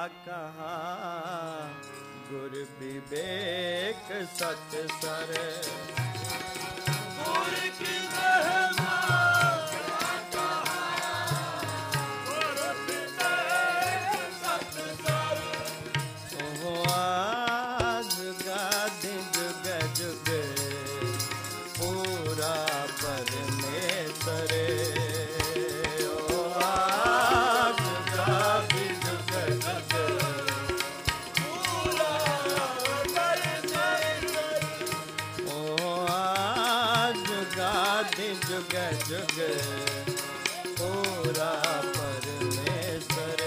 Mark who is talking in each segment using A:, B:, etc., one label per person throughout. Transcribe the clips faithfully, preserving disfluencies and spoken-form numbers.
A: कहा गुर विवेक सच सर गुर की महिमा क्या कहा गुर विवेक सच सर ओ आज गादि जुग जुग पूरा परमेश्वर जुग जुग पूरा परमेश्वर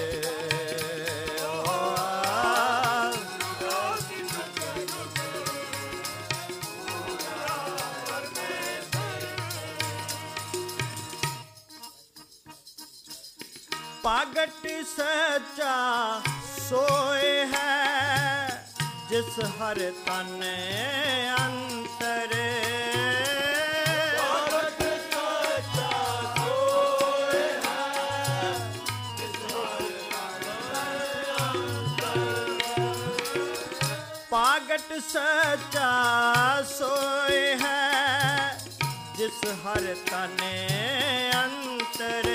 A: पागट सच्चा सोए है जिस हर तन अंतर पागट सच्चा सोए है जिस हर तने अंतर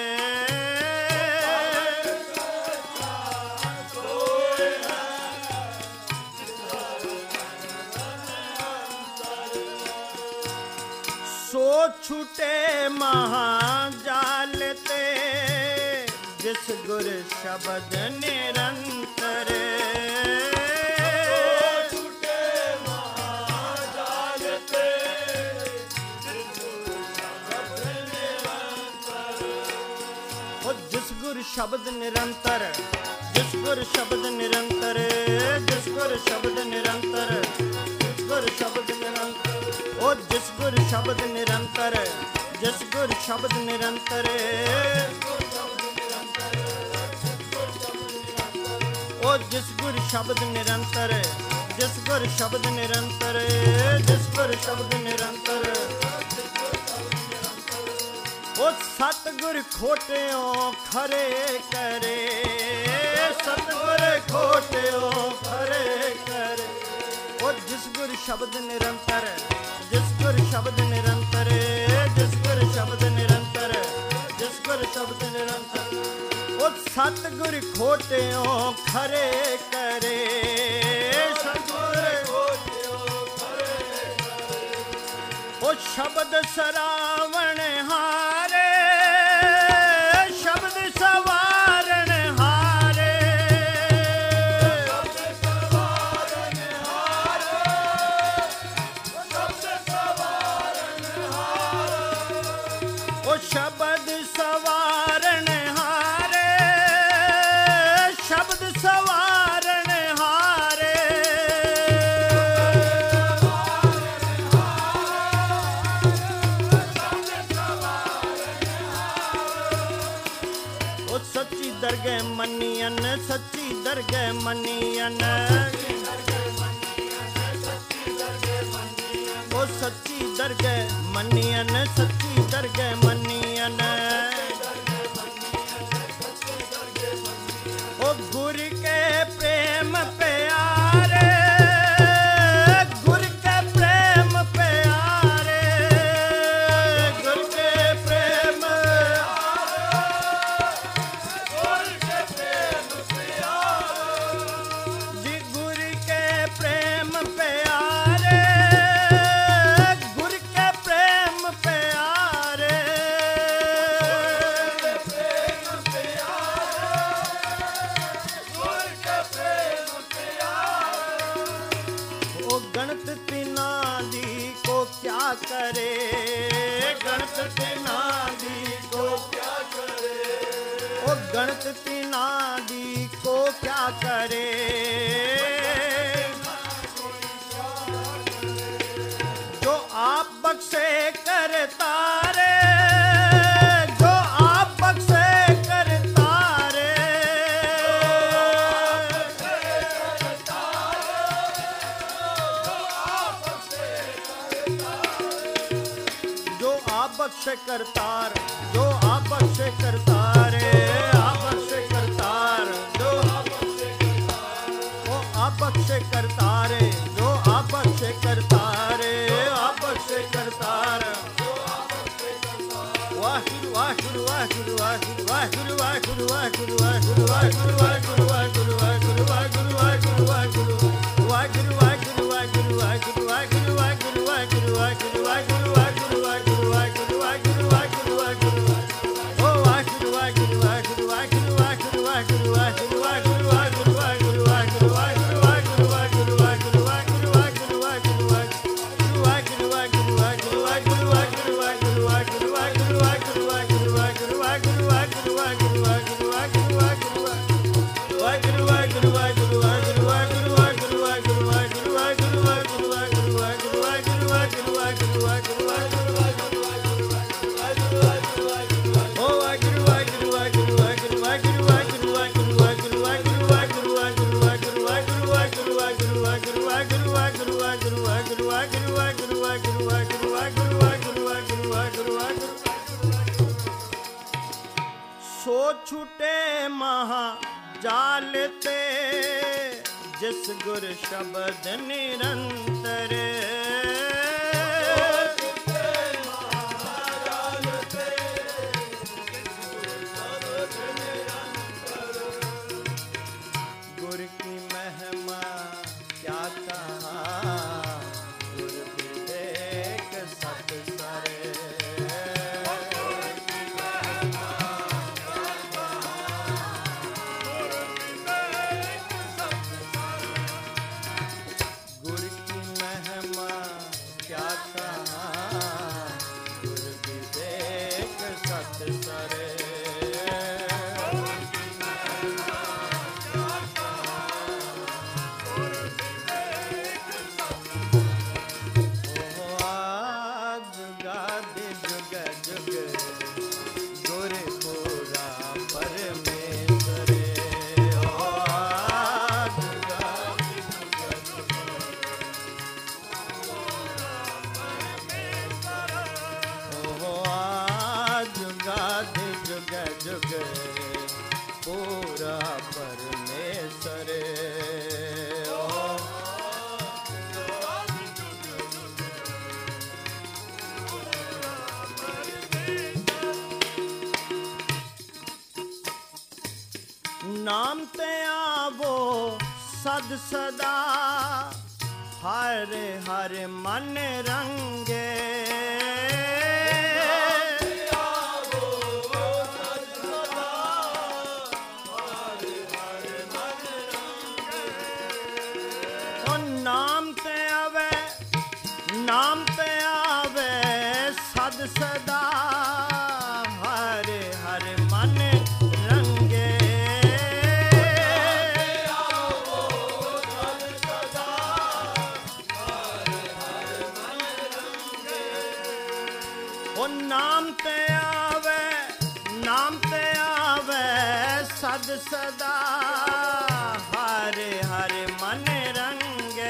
A: सो छूटे महाजाल ते जिस गुर शब्द निरंतर गुर शब्द निरंतर जिस गुर शब्द निरंतर जिस गुर शब्द निरंतर जिस गुर शब्द निरंतर ओ जिस गुर शब्द निरंतर जिस गुर शब्द निरंतर ओ जिस गुर शब्द निरंतर जिस गुर शब्द निरंतर जिस गुर शब्द निरंतर ओ सतगुर खोटियो खरे करे सतगुर खोटियो खरे करे ओ जिस गुर शब्द निरंतर जिस गुर शब्द निरंतर जिस गुर शब्द निरंतर जिस गुर शब्द निरंतर ओ सतगुर खोटियो खरे करे सतगुर खोटियो खरे करे ओ शब्द सरावण हारे शब्द सवारण हारे शब्द सवारण हारे शब्द सवारण हारे ओ शब्द सवारण हारे शब्द सवारण हारे सच्ची दरगह मनियन सच्ची दरगह मनियन ओ सच्ची दरगह मनियन सच्ची दरगह मनियन ओ गुर के प्रेम प्यारे गुर के प्रेम प्यारे गुर के प्रेम गणत तिनादी को क्या करे गणत तिनादी को क्या करे ओ गणत तिनादी को क्या करे जो आप बख्शे करता रे जो आप बख्शे करता रे बख्श करतार जो आप बख्श करतार आप बख्श करतार जो आप बख्श नाम ते आवो सद सदा हर हर मन रंगे नाम ते आवे नाम ते आवे सद सदा हर हर मन रंगे ओ नाम ते आवे नाम ते आवे सद सदा हर हर मन रंगे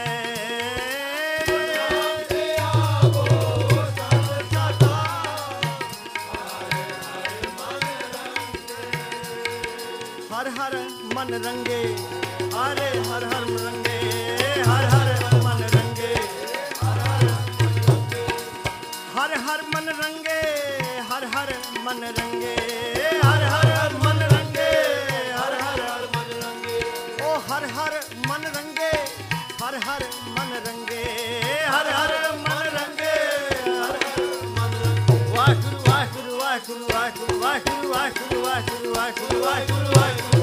A: हर हर मन रंगे अरे हर हर रंगे हर हर मन रंगे हर हर मन रंगे हर हर मन रंगे हर हर मन रंगे हर हर मन रंगे ओ हर हर मन रंगे हर हर मन रंगे हर हर मन रंगे हर हर मन रंगे वाहिगुरु वाहिगुरु वाहिगुरु वाहिगुरु वाहिगुरु वाहिगुरु वाहिगुरु वाहिगुरु वाहिगुरु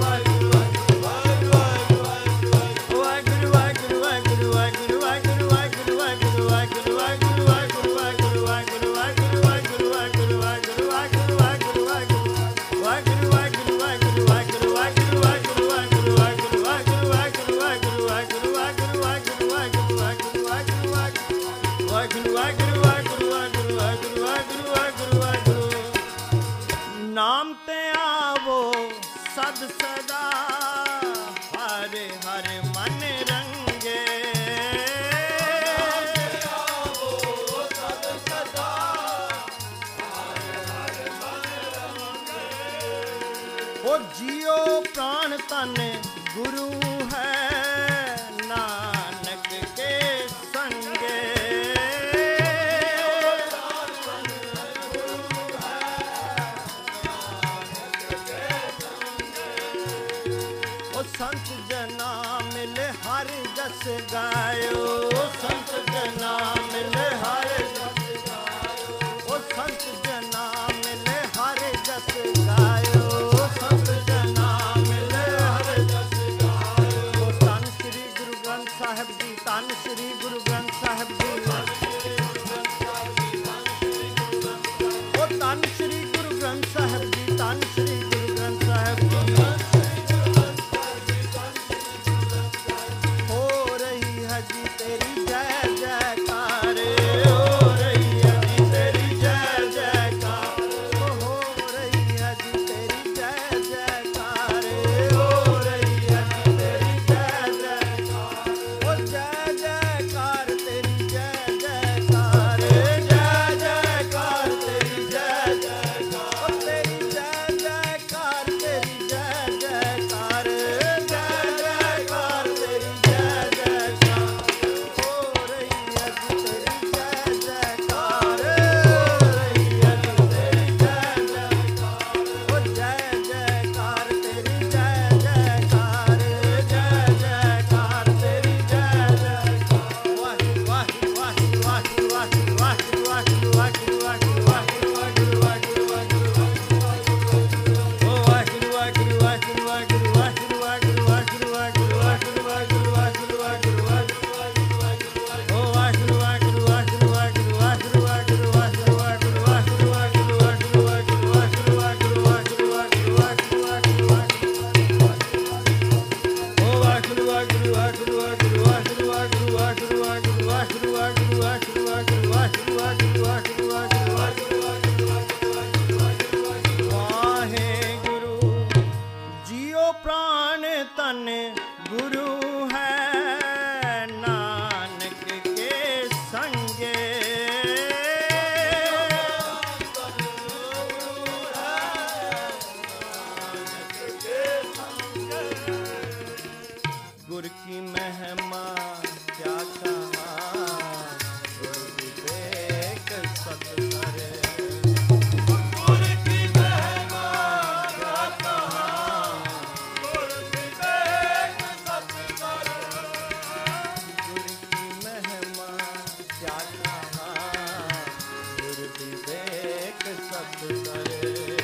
A: नाम ते आवो सद सदा हर हर मन रंगे सद सदा हर हर मन रंगे ओ जियो प्राण तन गुरु है नानक के संगे संत जना मिले हर जस गायो, संत जना मिले हर जस गायो, ओ संत जना मिले हर जस गायो, संत जना मिले हर जस गायो। ओ धन श्री गुरु ग्रंथ साहिब जी, धन श्री गुरु ग्रंथ साहिब जी, ओ धन श्री गुरु ग्रंथ साहिब जी, धन श्री गुरु ग्रंथ साहिब जी। हो रही है जी तेरी जय जयकार, हो रही है जी तेरी जय जयकार, हो रही है जी तेरी जय जयकार, हो रही है जी तेरी जय जयकार, ओ जय जयकार तेरी जय जयकार, जय जयकार तेरी जय जयकार, ओ तेरी जय जयकार तेरी जय जयकार, जय जयकार तेरी जय जयकार। हो रही है जी तेरी जय जयकार, हो रही है जी तेरी जय जयकार, ओ जय जयकार तेरी जय जयकार, जय जयकार तेरी जय जयकार। वाहिगुरू वाहिगुरू वाहिगुरू वाहिगुरू वाहिगुरू वाहिगुरू वाहिगुरू वाहिगुरू वाहिगुरू वाहिगुरू वाहिगुरू वाहिगुरू वाहिगुरू। ओ वाहिगुरू वाहिगुरू वाहिगुरू वाहिगुरू वाहिगुरू वाहिगुरू वाहिगुरू वाहिगुरू वाहिगुरू वाहिगुरू वाहिगुरू वाहिगुरू वाहिगुरू। ओ वाहिगुरू वाहिगुरू वाहिगुरू वाहिगुरू वाहिगुरू वाहिगुरू वाहिगुरू वाहिगुरू वाहिगुरू वाहिगुरू वाहिगुरू वाहिगुरू वाहिगुरू वाहिगुरू वाहिगुरू वाहिगुरू वाहिगुरू वाहिगुरू वाहिगुरू। ओ वाहिगुरू वाहिगुरू वाहिगुरू वाहिगुरू वाहिगुरू वाहिगुरू वाहिगुरू वाहिगुरू वाहिगुरू वाहिगुरू वाहिगुरू वाहिगुरू वाहिगुरू वाहिगुरू वाहिगुरू वाहिगुरू वाहिगुरू। वाहेगुरू जियो प्राण तन गुरु है नानक के संगे, गुर की महिमा क्या कहा, गुर विवेक सत करे, गुर की महिमा क्या कहा, गुर विवेक सत करे, गुर की महिमा क्या कहा, गुर विवेक सत करे, गुर की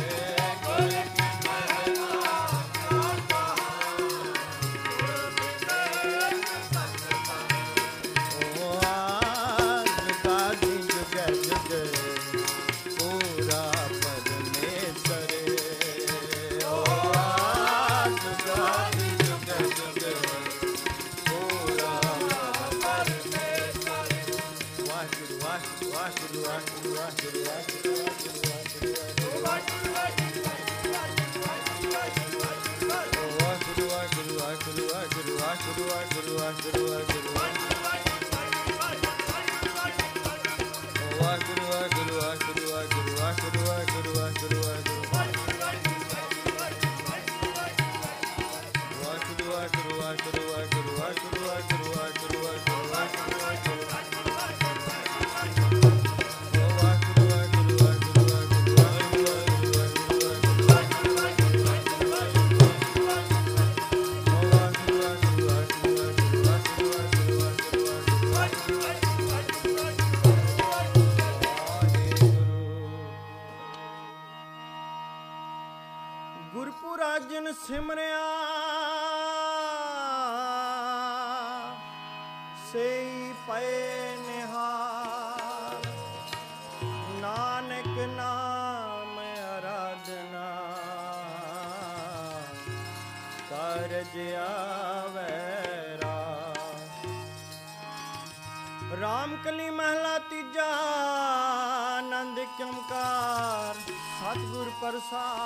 A: ओ आज गादी जुगे जुगे पूरा परमेश्वर, ओ आज गादी जुगे जुगे पूरा परमेश्वर। वाहिगुरू वाहिगुरू वाहिगुरू वाहिगुरू वाहिगुरू वाहिगुरू वाहिगुरू वाहिगुरू वाहिगुरू वाहिगुरू वाहिगुरू वाहिगुरू वाहिगुरू वाहिगुरू वाहिगुरू वाहिगुरू। वाहिगुरू वाहिगुरू वाहिगुरू वाहिगुरू वाहिगुरू वाहिगुरू वाहिगुरू वाहिगुरू। वाहिगुरू वाहिगुरू वाहिगुरू वाहिगुरू वाहिगुरू वाहिगुरू वाहिगुरू वाहिगुरू वाहिगुरू वाहिगुरू। ਗੁਰਪੁਰਾ ਜਿਨ ਸਿਮਰਿਆ ਸਈ ਪਏ ਨਿਹਾਲ, ਨਾਨਕ ਨਾਮ ਅਰਾਧਨਾ ਕਾਰਜ ਆਵੈ ਰਾਸ। ਰਾਮ ਕਲੀ ਮਹਲਾ ਤੀਜਾ, ਆਨੰਦ ਓੰਕਾਰ ਸਤਿਗੁਰ ਪ੍ਰਸਾਦਿ।